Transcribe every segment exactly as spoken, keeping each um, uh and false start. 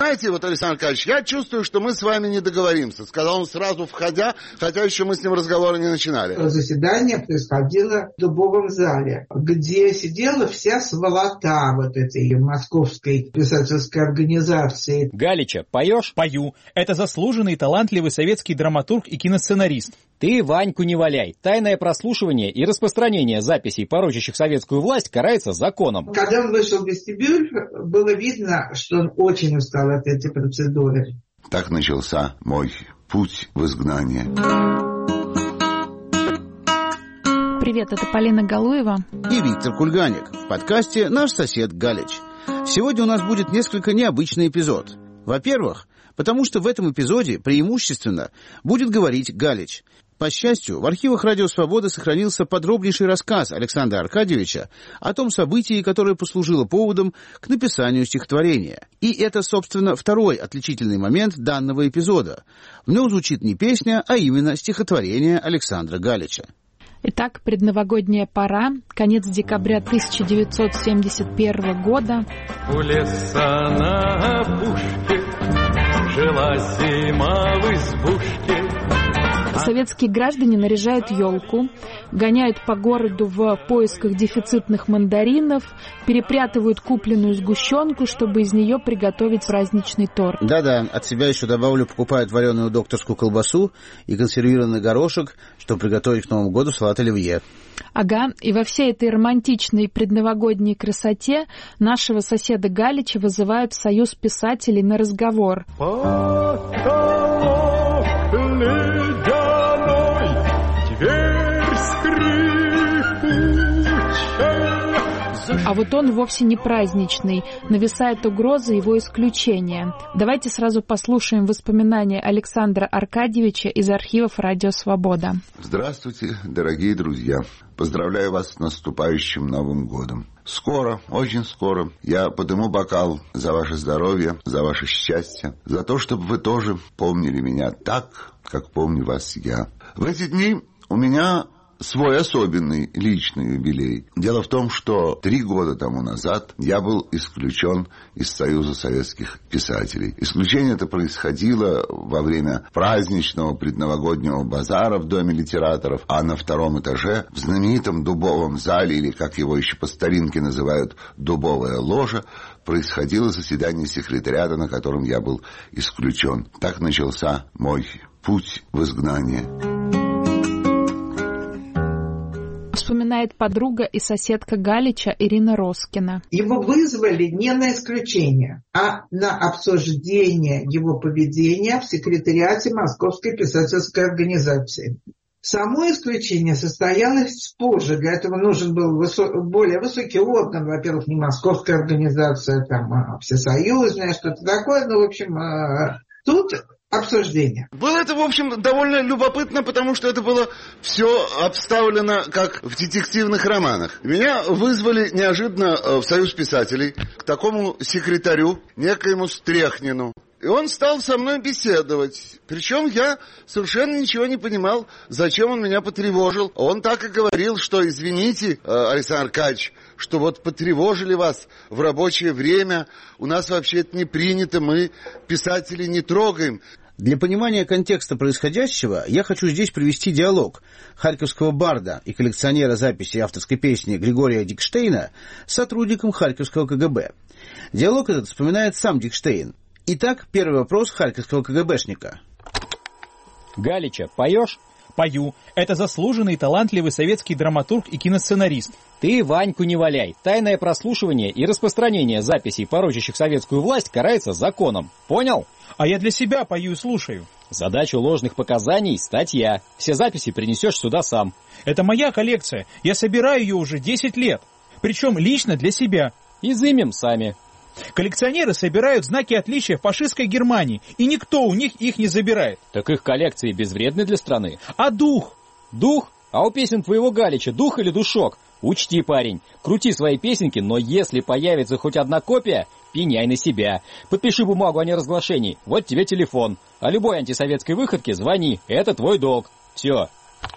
знаете, вот, Александр Аркадьевич, я чувствую, что мы с вами не договоримся, сказал он сразу входя, хотя еще мы с ним разговора не начинали. Заседание происходило в Дубовом зале, где сидела вся сволота вот этой московской писательской организации. Галича, поешь? Пою. Это заслуженный и талантливый советский драматург и киносценарист. Ты Ваньку не валяй. Тайное прослушивание и распространение записей, порочащих советскую власть, карается законом. Когда он вышел в вестибюль, было видно, что он очень устал от этой процедуры. Так начался мой путь в изгнание. Привет, это Полина Галуева и Виктор Кульганик в подкасте «Наш сосед Галич». Сегодня у нас будет несколько необычный эпизод. Во-первых, потому что в этом эпизоде преимущественно будет говорить Галич. По счастью, в архивах «Радио Свобода» сохранился подробнейший рассказ Александра Аркадьевича о том событии, которое послужило поводом к написанию стихотворения. И это, собственно, второй отличительный момент данного эпизода. В нем звучит не песня, а именно стихотворение Александра Галича. Итак, предновогодняя пора, конец декабря тысяча девятьсот семьдесят первого года. У леса на опушке жила зима в избушке. Советские граждане наряжают елку, гоняют по городу в поисках дефицитных мандаринов, перепрятывают купленную сгущенку, чтобы из нее приготовить праздничный торт. Да-да, от себя еще добавлю, покупают вареную докторскую колбасу и консервированный горошек, чтобы приготовить к Новому году салат оливье. Ага, и во всей этой романтичной предновогодней красоте нашего соседа Галича вызывают в Союз писателей на разговор. А вот он вовсе не праздничный, нависает угроза его исключения. Давайте сразу послушаем воспоминания Александра Аркадьевича из архивов «Радио Свобода». Здравствуйте, дорогие друзья. Поздравляю вас с наступающим Новым годом. Скоро, очень скоро, я подниму бокал за ваше здоровье, за ваше счастье, за то, чтобы вы тоже помнили меня так, как помню вас я. В эти дни у меня свой особенный личный юбилей. Дело в том, что три года тому назад я был исключен из Союза советских писателей. Исключение это происходило во время праздничного предновогоднего базара в Доме литераторов, а на втором этаже в знаменитом Дубовом зале, или как его еще по старинке называют, Дубовая ложа, происходило заседание секретариата, на котором я был исключен. Так начался мой путь в изгнание. Вспоминает подруга и соседка Галича Ирина Роскина. Его вызвали не на исключение, а на обсуждение его поведения в секретариате Московской писательской организации. Само исключение состоялось позже. Для этого нужен был высо- более высокий орган. Во-первых, не Московская организация, там, а всесоюзная, что-то такое. Ну, в общем, а, тут обсуждение. Было это, в общем, довольно любопытно, потому что это было все обставлено, как в детективных романах. Меня вызвали неожиданно в Союз писателей к такому секретарю, некоему Стряхнину. И он стал со мной беседовать. Причем я совершенно ничего не понимал, зачем он меня потревожил. Он так и говорил, что извините, Александр Аркадьевич, что вот потревожили вас в рабочее время. У нас вообще это не принято, мы писателей не трогаем. Для понимания контекста происходящего я хочу здесь привести диалог харьковского барда и коллекционера записей авторской песни Григория Дикштейна с сотрудником харьковского ка гэ бэ. Диалог этот вспоминает сам Дикштейн. Итак, первый вопрос харьковского ка гэ бэшника. Галича, поешь? Пою. Это заслуженный и талантливый советский драматург и киносценарист. Ты Ваньку не валяй. Тайное прослушивание и распространение записей, порочащих советскую власть, карается законом. Понял? А я для себя пою и слушаю. Задачу ложных показаний — статья. Все записи принесешь сюда сам. Это моя коллекция. Я собираю ее уже десять лет. Причем лично для себя. Изымем сами. Коллекционеры собирают знаки отличия в фашистской Германии, и никто у них их не забирает. Так их коллекции безвредны для страны. А дух? Дух? А у песен твоего Галича дух или душок? Учти, парень, крути свои песенки, но если появится хоть одна копия, пеняй на себя. Подпиши бумагу о неразглашении, вот тебе телефон. О любой антисоветской выходке звони, это твой долг. Все.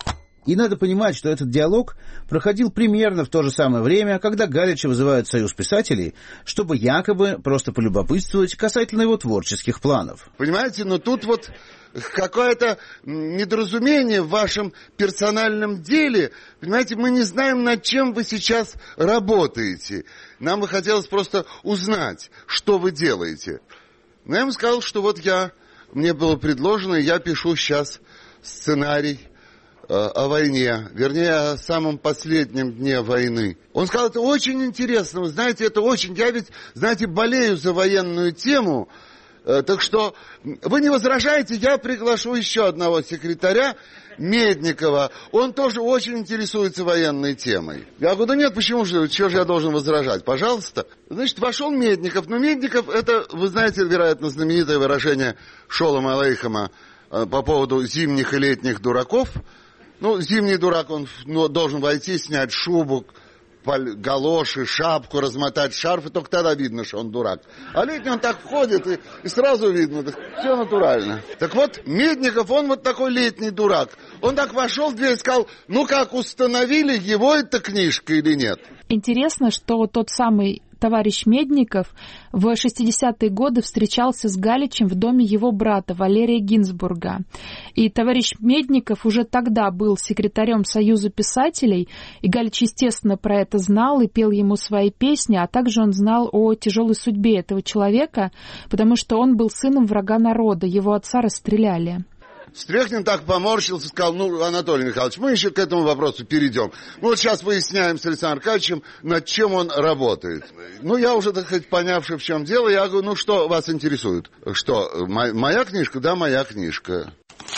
И надо понимать, что этот диалог проходил примерно в то же самое время, когда Галича вызывают в Союз писателей, чтобы якобы просто полюбопытствовать касательно его творческих планов. Понимаете, но тут вот какое-то недоразумение в вашем персональном деле. Понимаете, мы не знаем, над чем вы сейчас работаете. Нам бы хотелось просто узнать, что вы делаете. Но я ему сказал, что вот я, мне было предложено, я пишу сейчас сценарий э, о войне, вернее, о самом последнем дне войны. Он сказал, это очень интересно, вы знаете, это очень, я ведь, знаете, болею за военную тему, э, так что вы не возражаете, я приглашу еще одного секретаря, Медникова, он тоже очень интересуется военной темой. Я говорю, да нет, почему же, чего же я должен возражать, пожалуйста. Значит, вошел Медников, но Медников, это, вы знаете, вероятно, знаменитое выражение Шолома Алейхема э, по поводу зимних и летних дураков. Ну, зимний дурак, он ну, должен войти, снять шубу, галоши, шапку, размотать шарф, и только тогда видно, что он дурак. А летний он так ходит, и, и сразу видно, все натурально. Так вот, Медников, он вот такой летний дурак. Он так вошел в дверь и сказал, ну как, установили, его эта книжка или нет? Интересно, что тот самый товарищ Медников в шестидесятые годы встречался с Галичем в доме его брата Валерия Гинзбурга. И товарищ Медников уже тогда был секретарем Союза писателей, и Галич, естественно, про это знал и пел ему свои песни, а также он знал о тяжелой судьбе этого человека, потому что он был сыном врага народа, его отца расстреляли. Стрехнин так поморщился, сказал, ну, Анатолий Михайлович, мы еще к этому вопросу перейдем. Мы вот сейчас выясняем с Александром Аркадьевичем, над чем он работает. Ну, я уже, так сказать, понявший, в чем дело, я говорю, ну, что вас интересует? Что, моя книжка? Да, моя книжка.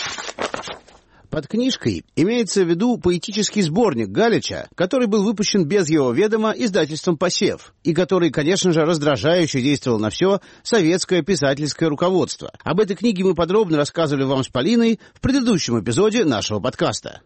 Под книжкой имеется в виду поэтический сборник Галича, который был выпущен без его ведома издательством «Посев», и который, конечно же, раздражающе действовал на все советское писательское руководство. Об этой книге мы подробно рассказывали вам с Полиной в предыдущем эпизоде нашего подкаста.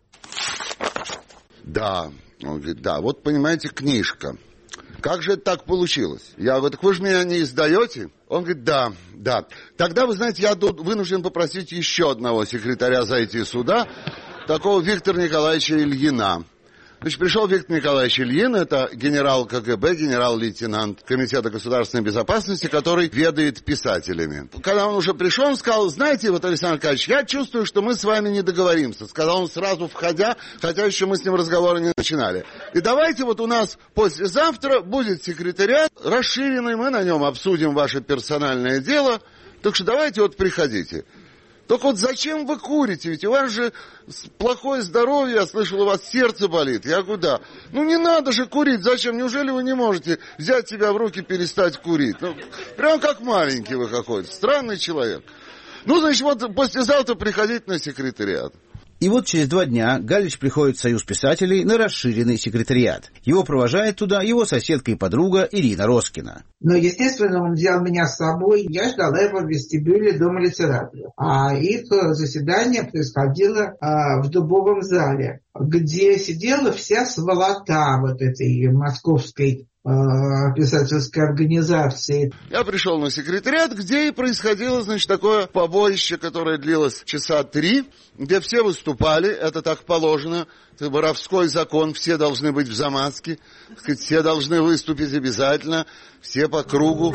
Да, он говорит, да, вот понимаете, книжка. Как же это так получилось? Я говорю, так вы же меня не издаете? Он говорит, да, да. Тогда, вы знаете, я вынужден попросить еще одного секретаря зайти сюда, такого Виктора Николаевича Ильина. Значит, пришел Виктор Николаевич Ильин, это генерал КГБ, генерал-лейтенант Комитета государственной безопасности, который ведает писателями. Когда он уже пришел, он сказал, знаете, вот, Александр Аркадьевич, я чувствую, что мы с вами не договоримся. Сказал он сразу входя, хотя еще мы с ним разговора не начинали. И давайте вот у нас послезавтра будет секретариат расширенный, мы на нем обсудим ваше персональное дело, так что давайте вот приходите. Только вот зачем вы курите? Ведь у вас же плохое здоровье, я слышал, у вас сердце болит. Я говорю, да. Ну не надо же курить, зачем? Неужели вы не можете взять себя в руки и перестать курить? Ну, прям как маленький вы какой-то, странный человек. Ну, значит, вот послезавтра приходите на секретариат. И вот через два дня Галич приходит в Союз писателей на расширенный секретариат. Его провожает туда его соседка и подруга Ирина Роскина. Но, естественно, он взял меня с собой. Я ждала его в вестибюле Дома литературы. А их заседание происходило а, в Дубовом зале, где сидела вся сволота вот этой московской писательской организации. Я пришел на секретариат, где и происходило, значит, такое побоище, которое длилось часа три, где все выступали, это так положено, это воровской закон, все должны быть в замазке, все должны выступить обязательно, все по кругу.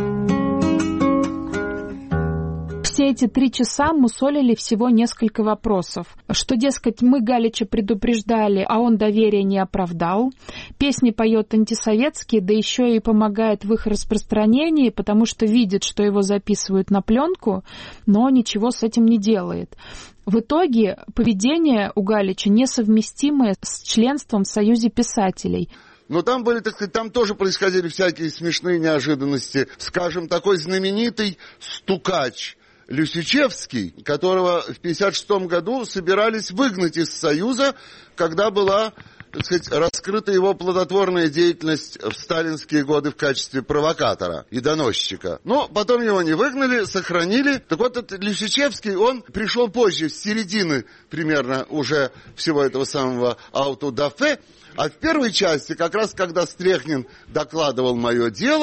Все эти три часа мусолили всего несколько вопросов. Что, дескать, мы Галича предупреждали, а он доверия не оправдал. Песни поет антисоветские, да еще и помогает в их распространении, потому что видит, что его записывают на пленку, но ничего с этим не делает. В итоге поведение у Галича несовместимое с членством в Союзе писателей. Но там были, так сказать, там тоже происходили всякие смешные неожиданности. Скажем, такой знаменитый стукач Люсичевский, которого в пятьдесят шестом году собирались выгнать из Союза, когда была, так сказать, раскрыта его плодотворная деятельность в сталинские годы в качестве провокатора и доносчика. Но потом его не выгнали, сохранили. Так вот, этот Люсичевский, он пришел позже, с середины примерно уже всего этого самого аутодафе. А в первой части, как раз когда Стрехнин докладывал мое дело,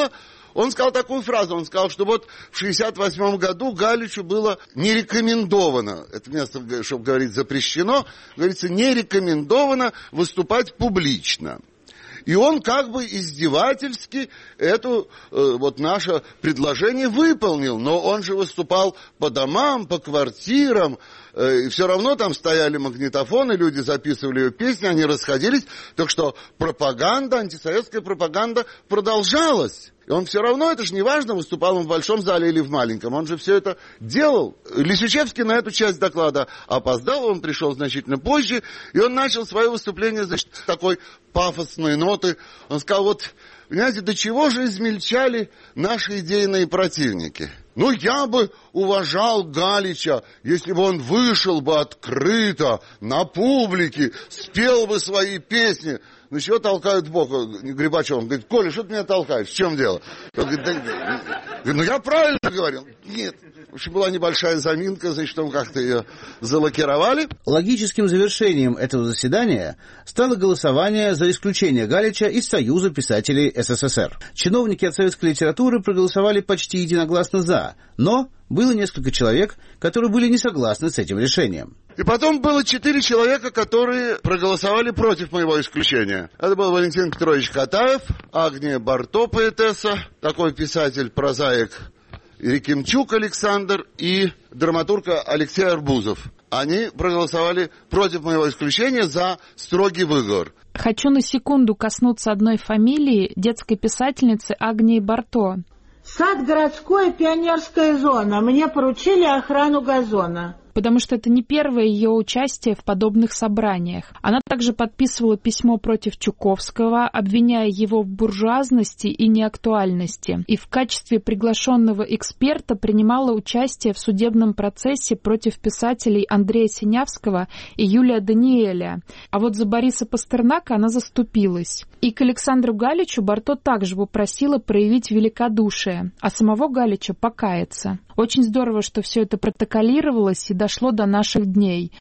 Он сказал такую фразу, он сказал, что вот в шестьдесят восьмом году Галичу было не рекомендовано, это место, чтобы говорить запрещено, говорится, не рекомендовано выступать публично. И он как бы издевательски это э, вот наше предложение выполнил. Но он же выступал по домам, по квартирам. Э, и все равно там стояли магнитофоны, люди записывали ее песни, они расходились. Так что пропаганда, антисоветская пропаганда продолжалась. И он все равно, это же не важно, выступал он в большом зале или в маленьком. Он же все это делал. Лисичевский на эту часть доклада опоздал, он пришел значительно позже. И он начал свое выступление, значит, с такой пафосной ноты. Он сказал, вот, понимаете, до чего же измельчали наши идейные противники. Ну, я бы уважал Галича, если бы он вышел бы открыто на публике, спел бы свои песни. Ну, чего толкают в бок? Грибачев, он говорит, Коля, что ты меня толкаешь? В чем дело? Он говорит, да, ну, я правильно говорил. Нет. В общем, была небольшая заминка, значит, там как-то ее залакировали. Логическим завершением этого заседания стало голосование за исключение Галича из Союза писателей СССР. Чиновники от советской литературы проголосовали почти единогласно «за», но было несколько человек, которые были не согласны с этим решением. И потом было четыре человека, которые проголосовали против моего исключения. Это был Валентин Петрович Катаев, Агния Барто, поэтесса, такой писатель, прозаик, Рекимчук Александр и драматург Алексей Арбузов. Они проголосовали против моего исключения за строгий выговор. Хочу на секунду коснуться одной фамилии, детской писательницы Агнии Барто. Сад городской, пионерская зона. Мне поручили охрану газона. Потому что это не первое ее участие в подобных собраниях. Она также подписывала письмо против Чуковского, обвиняя его в буржуазности и неактуальности, и в качестве приглашенного эксперта принимала участие в судебном процессе против писателей Андрея Синявского и Юлия Даниэля. А вот за Бориса Пастернака она заступилась. И к Александру Галичу Барто также попросила проявить великодушие, а самого Галича покаяться. Очень здорово, что все это протоколировалось и дошло до наших дней.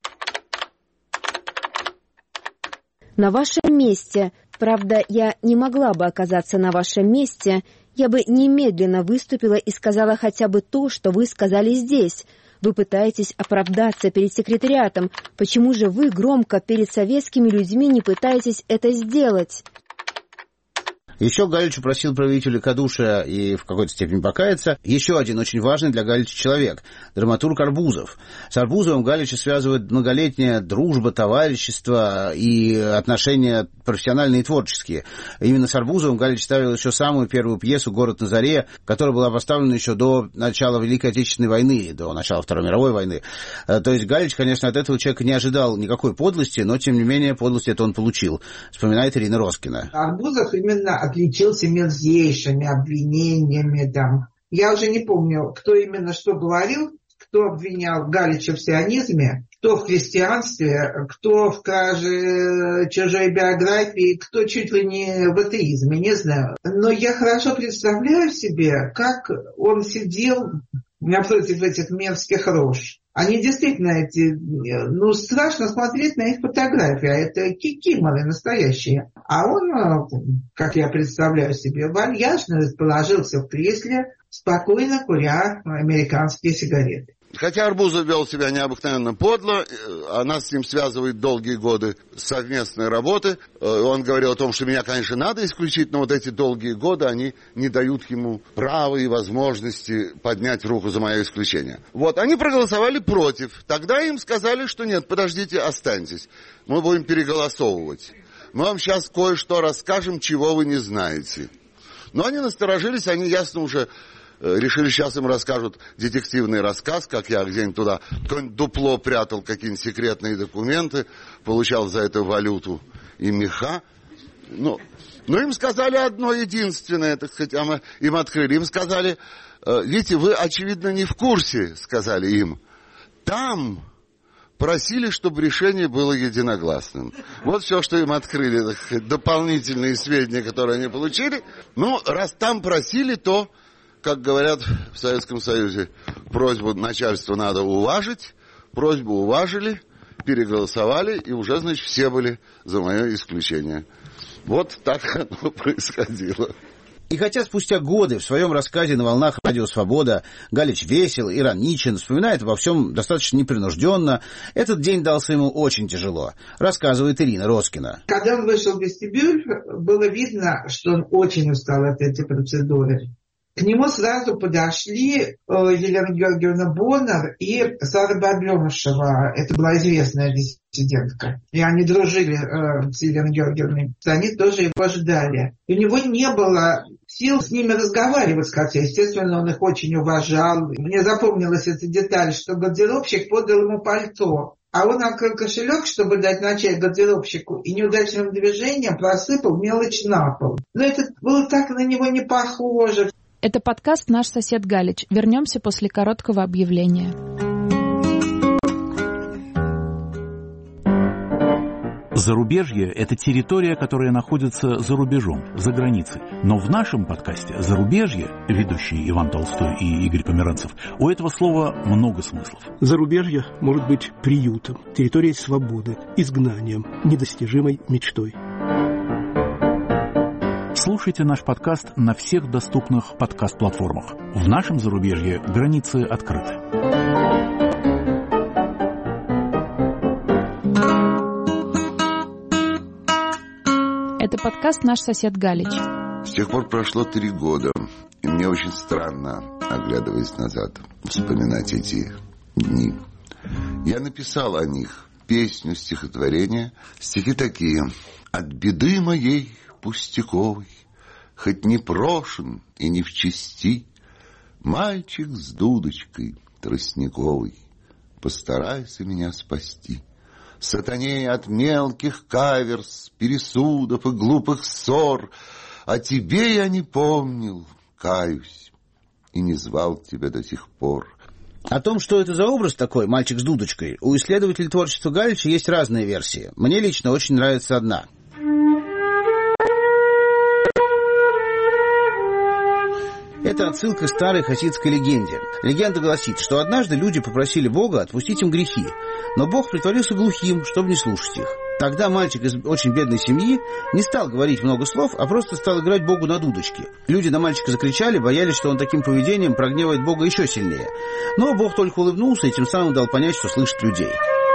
На вашем месте, правда, я не могла бы оказаться на вашем месте, я бы немедленно выступила и сказала хотя бы то, что вы сказали здесь. Вы пытаетесь оправдаться перед секретариатом. Почему же вы громко перед советскими людьми не пытаетесь это сделать? Еще Галич просил проявить великодушие и в какой-то степени покаяться. Еще один очень важный для Галича человек – драматург Арбузов. С Арбузовым Галича связывает многолетняя дружба, товарищество и отношения профессиональные и творческие. Именно с Арбузовым Галич ставил еще самую первую пьесу «Город на заре», которая была поставлена еще до начала Великой Отечественной войны, до начала Второй мировой войны. То есть Галич, конечно, от этого человека не ожидал никакой подлости, но, тем не менее, подлости это он получил, вспоминает Ирина Роскина. Арбузов именно отличился мерзейшими обвинениями. Там. Я уже не помню, кто именно что говорил, кто обвинял Галича в сионизме, кто в христианстве, кто в краже чужой биографии, кто чуть ли не в атеизме, не знаю. Но я хорошо представляю себе, как он сидел напротив этих мерзких рож. Они действительно эти, ну, страшно смотреть на их фотографии, а это кикиморы настоящие. А он, как я представляю себе, вальяжно расположился в кресле, спокойно куря американские сигареты. Хотя Арбузов вел себя необыкновенно подло, она с ним связывает долгие годы совместной работы. Он говорил о том, что меня, конечно, надо исключить, но вот эти долгие годы, они не дают ему права и возможности поднять руку за мое исключение. Вот, они проголосовали против. Тогда им сказали, что нет, подождите, останьтесь. Мы будем переголосовывать. Мы вам сейчас кое-что расскажем, чего вы не знаете. Но они насторожились, они ясно уже решили, сейчас им расскажут детективный рассказ, как я где-нибудь туда какое-нибудь дупло прятал, какие-нибудь секретные документы, получал за это валюту и меха. Ну, но им сказали одно единственное, так сказать, а мы им открыли. Им сказали, видите, вы, очевидно, не в курсе, сказали им. Там просили, чтобы решение было единогласным. Вот все, что им открыли, так сказать, дополнительные сведения, которые они получили. Ну, раз там просили, то, как говорят в Советском Союзе, просьбу начальства надо уважить, просьбу уважили, переголосовали, и уже, значит, все были за мое исключение. Вот так оно происходило. И хотя спустя годы в своем рассказе на волнах радио «Свобода» Галич весел, ироничен, вспоминает обо всем достаточно непринужденно, этот день дался ему очень тяжело, рассказывает Ирина Роскина. Когда он вышел в вестибюль, было видно, что он очень устал от этой процедуры. К нему сразу подошли Елена Георгиевна Боннер и Сара Баблёмышева. Это была известная диссидентка. И они дружили э, с Еленой Георгиевной. Они тоже его ждали. И у него не было сил с ними разговаривать, хотя, естественно, он их очень уважал. Мне запомнилась эта деталь, что гардеробщик подал ему пальто. А он открыл кошелек, чтобы дать на чай гардеробщику, и неудачным движением просыпал мелочь на пол. Но это было так на него не похоже. Это подкаст «Наш сосед Галич». Вернемся после короткого объявления. Зарубежье – это территория, которая находится за рубежом, за границей. Но в нашем подкасте «Зарубежье», ведущие Иван Толстой и Игорь Померанцев, у этого слова много смыслов. Зарубежье может быть приютом, территорией свободы, изгнанием, недостижимой мечтой. Слушайте наш подкаст на всех доступных подкаст-платформах. В нашем зарубежье границы открыты. Это подкаст «Наш сосед Галич». С тех пор прошло три года, и мне очень странно, оглядываясь назад, вспоминать эти дни. Я написал о них песню, стихотворение. Стихи такие. «От беды моей пустяковый, хоть не прошен и не в чести, мальчик с дудочкой тростниковой, постарайся меня спасти. Сатане от мелких каверс, пересудов и глупых ссор, о тебе я не помнил, каюсь, и не звал тебя до сих пор». О том, что это за образ такой, мальчик с дудочкой, у исследователей творчества Галича есть разные версии. Мне лично очень нравится одна. Это отсылка к старой хасидской легенде. Легенда гласит, что однажды люди попросили Бога отпустить им грехи, но Бог притворился глухим, чтобы не слушать их. Тогда мальчик из очень бедной семьи не стал говорить много слов, а просто стал играть Богу на дудочке. Люди на мальчика закричали, боялись, что он таким поведением прогневает Бога еще сильнее. Но Бог только улыбнулся и тем самым дал понять, что слышит людей.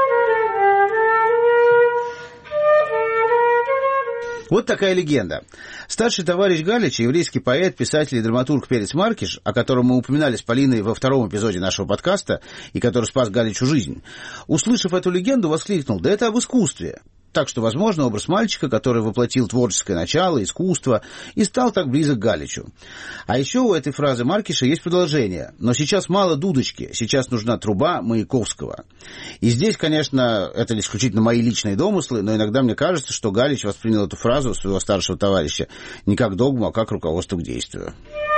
Вот такая легенда. Старший товарищ Галича, еврейский поэт, писатель и драматург Перец Маркиш, о котором мы упоминали с Полиной во втором эпизоде нашего подкаста и который спас Галичу жизнь, услышав эту легенду, воскликнул: «Да это об искусстве». Так что, возможно, образ мальчика, который воплотил творческое начало, искусство, и стал так близок к Галичу. А еще у этой фразы Маркиша есть продолжение. «Но сейчас мало дудочки, сейчас нужна труба Маяковского». И здесь, конечно, это исключительно мои личные домыслы, но иногда мне кажется, что Галич воспринял эту фразу своего старшего товарища не как догму, а как руководство к действию.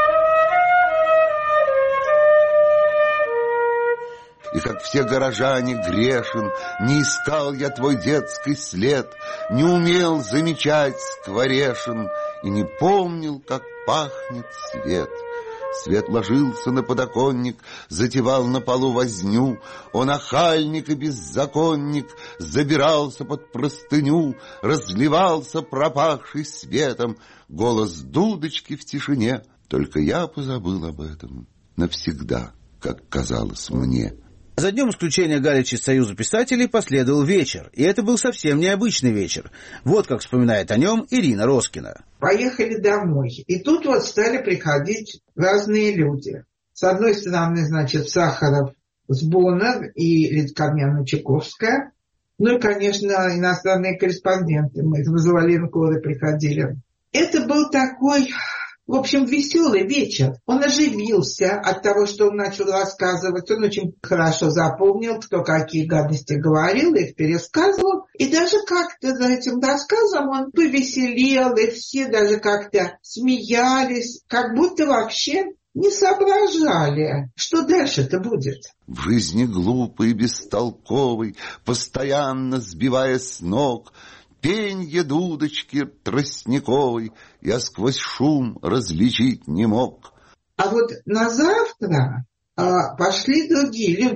И как все горожане грешен, не искал я твой детский след, не умел замечать скворешин и не помнил, как пахнет свет. Свет ложился на подоконник, затевал на полу возню, он охальник и беззаконник, забирался под простыню, разливался пропахший светом, голос дудочки в тишине. Только я позабыл об этом навсегда, как казалось мне. За днем исключения Галича из Союза писателей последовал вечер, и это был совсем необычный вечер. Вот как вспоминает о нем Ирина Роскина. Поехали домой, и тут вот стали приходить разные люди. С одной стороны, значит, Сахаров с Боннер и Литковняна Чайковская, ну и, конечно, иностранные корреспонденты. Мы из Вазоваленкора приходили. Это был такой... В общем, веселый вечер. Он оживился от того, что он начал рассказывать. Он очень хорошо запомнил, кто какие гадости говорил, их пересказывал. И даже как-то за этим рассказом он повеселел, и все даже как-то смеялись, как будто вообще не соображали, что дальше-то будет. В жизни глупой, бестолковой, постоянно сбивая с ног, пенье дудочки тростниковой я сквозь шум различить не мог. А вот на завтра а, пошли другие люди.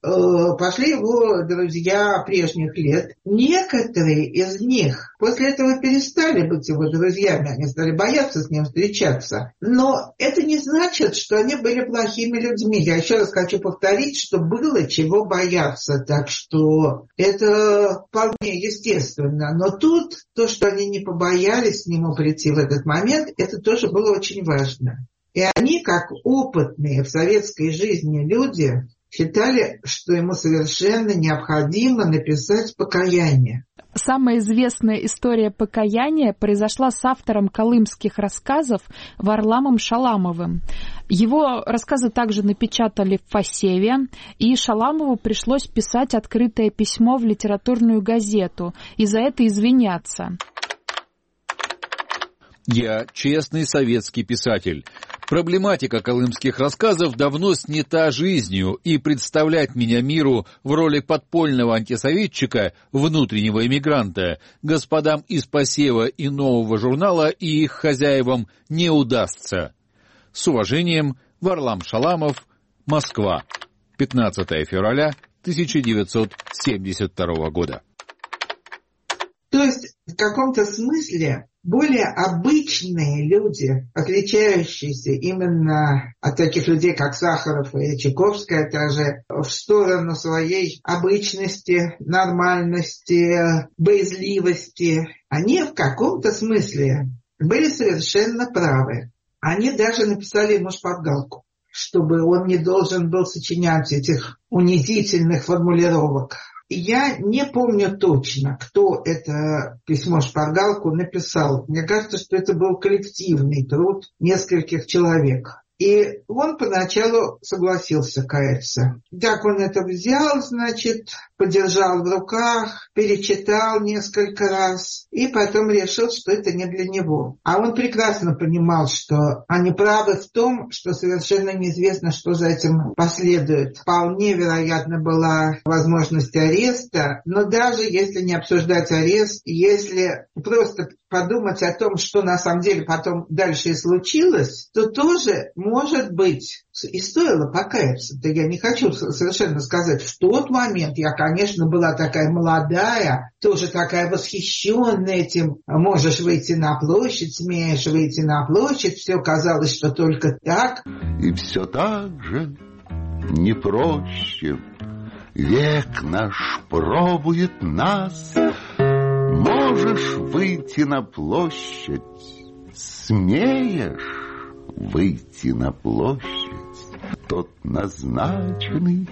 пошли его друзья прежних лет. Некоторые из них после этого перестали быть его друзьями, они стали бояться с ним встречаться. Но это не значит, что они были плохими людьми. Я еще раз хочу повторить, что было чего бояться, так что это вполне естественно. Но тут то, что они не побоялись к нему прийти в этот момент, это тоже было очень важно. И они, как опытные в советской жизни люди, считали, что ему совершенно необходимо написать покаяние. Самая известная история покаяния произошла с автором колымских рассказов Варламом Шаламовым. Его рассказы также напечатали в Фасеве, и Шаламову пришлось писать открытое письмо в литературную газету и за это извиняться. Я честный советский писатель. Проблематика колымских рассказов давно снята жизнью, и представлять меня миру в роли подпольного антисоветчика, внутреннего эмигранта, господам из Посева и Нового журнала и их хозяевам не удастся. С уважением, Варлам Шаламов, Москва, пятнадцатое февраля тысяча девятьсот семьдесят второго года. То есть, в каком-то смысле, более обычные люди, отличающиеся именно от таких людей, как Сахаров и Чайковская, даже в сторону своей обычности, нормальности, боязливости, они в каком-то смысле были совершенно правы. Они даже написали ему шпаргалку, чтобы он не должен был сочинять этих унизительных формулировок. Я не помню точно, кто это письмо-шпаргалку написал. Мне кажется, что это был коллективный труд нескольких человек. И он поначалу согласился каяться. Как он это взял, значит, подержал в руках, перечитал несколько раз и потом решил, что это не для него. А он прекрасно понимал, что они правы в том, что совершенно неизвестно, что за этим последует. Вполне вероятно была возможность ареста, но даже если не обсуждать арест, если просто подумать о том, что на самом деле потом дальше и случилось, то тоже, может быть, и стоило покаяться. Да я не хочу совершенно сказать, в тот момент я, конечно, была такая молодая, тоже такая восхищенная этим. Можешь выйти на площадь, смеешь выйти на площадь. Все казалось, что только так. И все так же не проще. Век наш пробует нас. Можешь выйти на площадь, смеешь выйти на площадь, тот назначенный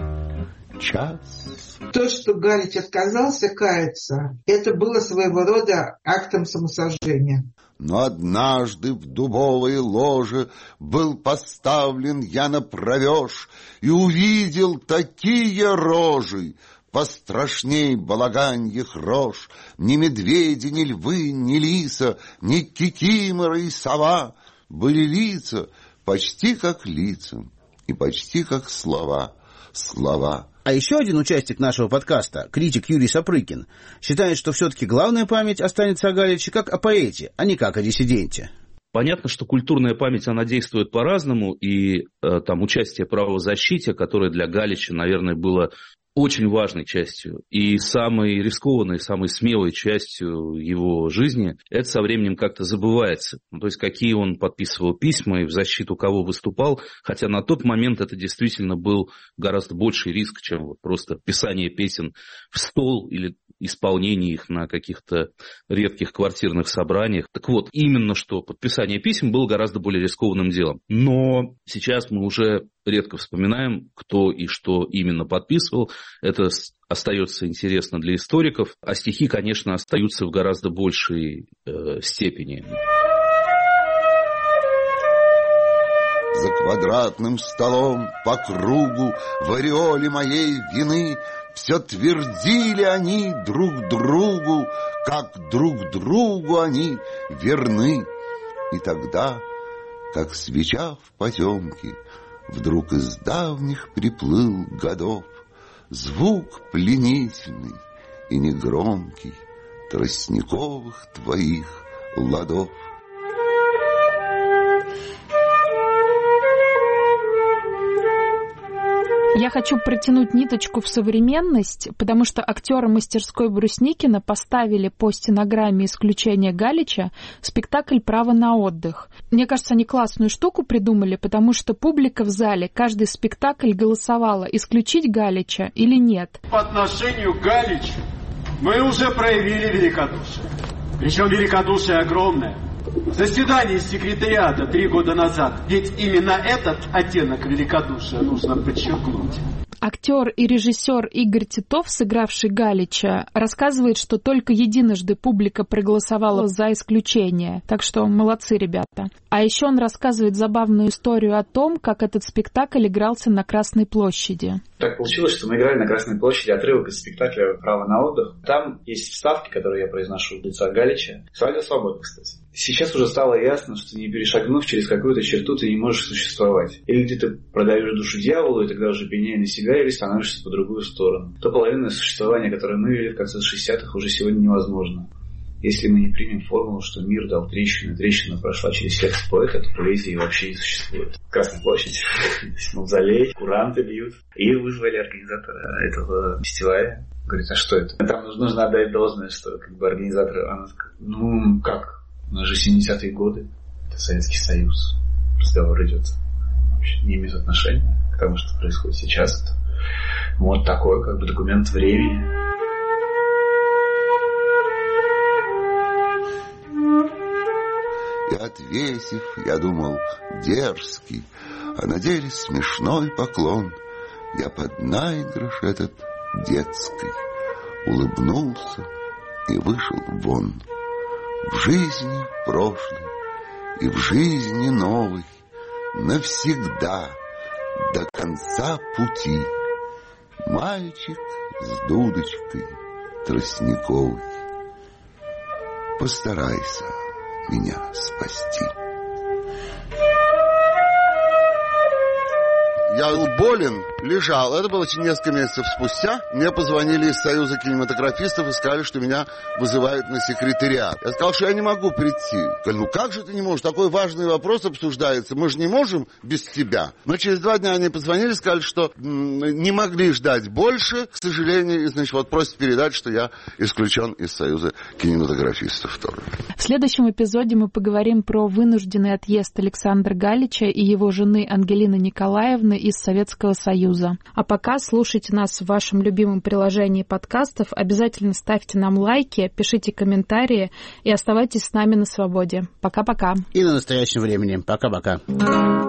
час. То, что Галич отказался каяться, это было своего рода актом самосожжения. Но однажды в дубовой ложе был поставлен я на провеж и увидел такие рожи, пострашней балаганьих рож. Ни медведи, ни львы, ни лиса, ни кикимора и сова. Были лица почти как лица и почти как слова. Слова. А еще один участник нашего подкаста, критик Юрий Сапрыкин, считает, что все-таки главная память останется о Галиче как о поэте, а не как о диссиденте. Понятно, что культурная память, она действует по-разному, и э, там участие в правозащите, которое для Галича, наверное, было очень важной частью и самой рискованной, самой смелой частью его жизни, это со временем как-то забывается. Ну, то есть, какие он подписывал письма и в защиту кого выступал, хотя на тот момент это действительно был гораздо больший риск, чем вот просто писание песен в стол или исполнение их на каких-то редких квартирных собраниях. Так вот, именно что подписание писем было гораздо более рискованным делом. Но сейчас мы уже редко вспоминаем, кто и что именно подписывал. Это остается интересно для историков. А стихи, конечно, остаются в гораздо большей э, степени. За квадратным столом по кругу в ореоле моей вины все твердили они друг другу, как друг другу они верны. И тогда, как свеча в потемке, вдруг из давних приплыл годов звук пленительный и негромкий тростниковых твоих ладов. Я хочу протянуть ниточку в современность, потому что актеры мастерской Брусникина поставили по стенограмме «Исключение Галича» спектакль «Право на отдых». Мне кажется, они классную штуку придумали, потому что публика в зале каждый спектакль голосовала, исключить Галича или нет. По отношению к Галичу мы уже проявили великодушие. Причем великодушие огромное. В заседании секретариата три года назад. Ведь именно этот оттенок великодушия нужно подчеркнуть. Актер и режиссер Игорь Титов, сыгравший Галича, рассказывает, что только единожды публика проголосовала за исключение. Так что молодцы, ребята. А еще он рассказывает забавную историю о том, как этот спектакль игрался на Красной площади. Так получилось, что мы играли на Красной площади отрывок из спектакля «Право на отдых». Там есть вставки, которые я произношу в лица Галича. Свадьба свободы, кстати. Сейчас уже стало ясно, что не перешагнув через какую-то черту, ты не можешь существовать. Или ты продаешь душу дьяволу, и тогда уже пеняй на себя, или становишься по другую сторону. То половинное существование, которое мы вели в конце шестидесятых, уже сегодня невозможно. Если мы не примем формулу, что мир дал трещину, и трещина прошла через сердце поэта, то поэзии вообще не существует. Красная площадь, мавзолей, куранты бьют. И вызвали организатора этого фестиваля. Говорит, а что это? Там нужно отдать должное, что как бы организаторы... Она сказала, ну как? У нас же семидесятые годы. Это Советский Союз. Разговор идет. Вообще не имеет отношения к тому, что происходит сейчас. Это вот такой как бы документ времени. И отвесив, я думал, дерзкий, а на деле смешной поклон, я под наигрыш этот детский улыбнулся и вышел вон. В жизни прошлой и в жизни новой навсегда до конца пути мальчик с дудочкой тростниковой. Постарайся меня спасти. Я был болен, лежал. Это было несколько месяцев спустя. Мне позвонили из Союза кинематографистов и сказали, что меня вызывают на секретариат. Я сказал, что я не могу прийти. Сказали, ну как же ты не можешь? Такой важный вопрос обсуждается. Мы же не можем без тебя. Но через два дня они позвонили и сказали, что м- не могли ждать больше. К сожалению, и, значит, вот просят передать, что я исключен из Союза кинематографистов тоже. В следующем эпизоде мы поговорим про вынужденный отъезд Александра Галича и его жены Ангелины Николаевны из Советского Союза. А пока слушайте нас в вашем любимом приложении подкастов. Обязательно ставьте нам лайки, пишите комментарии и оставайтесь с нами на свободе. Пока-пока. И на настоящем времени. Пока-пока.